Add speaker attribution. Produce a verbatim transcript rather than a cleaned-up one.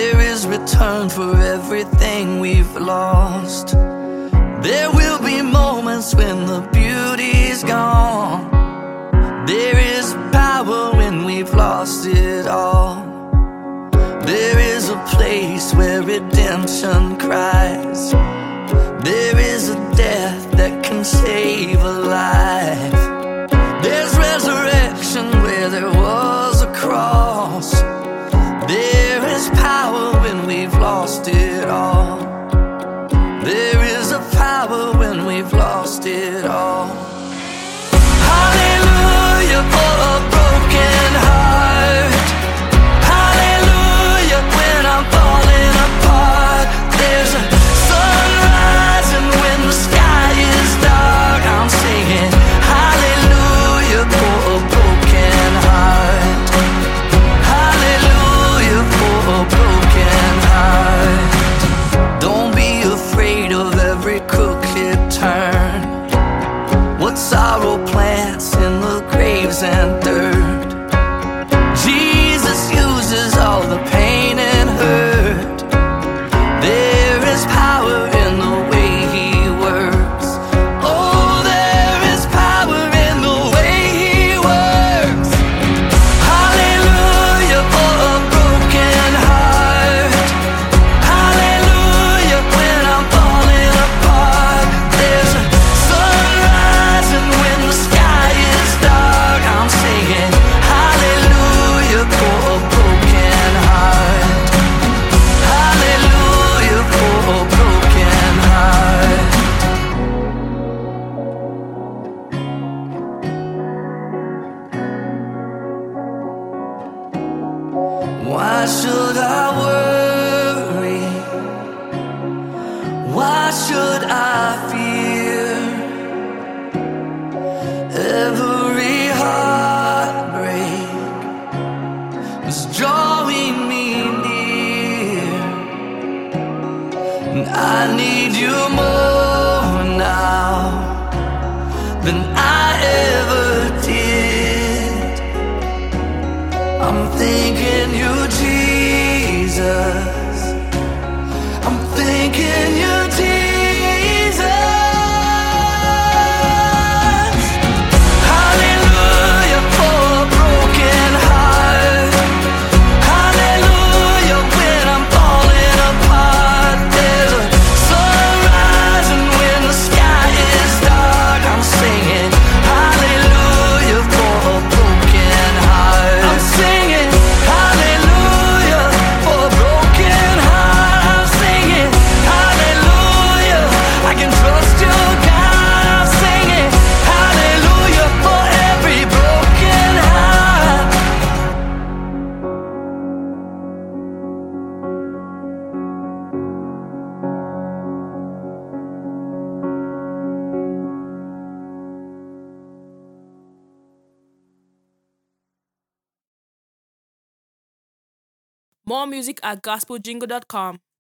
Speaker 1: There is return for everything we've lost. There will be moments when the beauty's gone. There is power when we've lost it all. There is a place where redemption cries. There is a death that can save a life. There's resurrection where there was a cross. There is power when we've lost it all. There is a power when we've lost it all. Hallelujah for a broken heart. Hallelujah when I'm falling apart. There's a sunrise and when the sky is dark, I'm singing hallelujah for a broken heart. Hallelujah for a broken heart. Don't be afraid of every crooked turn. What sorrow plants in the graves and dirt. Jesus uses all the pain and hurt. There is power in the way he works. Oh, there is power in the way he works. Hallelujah for a broken heart. Hallelujah when I'm falling apart. There's a sunrise and when the sky is dark, I'm singing hallelujah for a broken heart. Hallelujah for a broken heart. Why should I worry? Why should I fear? Every heartbreak is drawing me near, and I need you more now than I ever did. I'm thinking you, Jesus. I'm thinking you, Jesus. Hallelujah for a broken heart. Hallelujah when I'm falling apart. There's a sunrise and when the sky is dark, I'm singing hallelujah for a broken heart. I'm singing hallelujah for a broken heart. I'm singing hallelujah. I can trust you, God. I'm singing hallelujah for every broken heart.
Speaker 2: More music at gospel jingle dot com.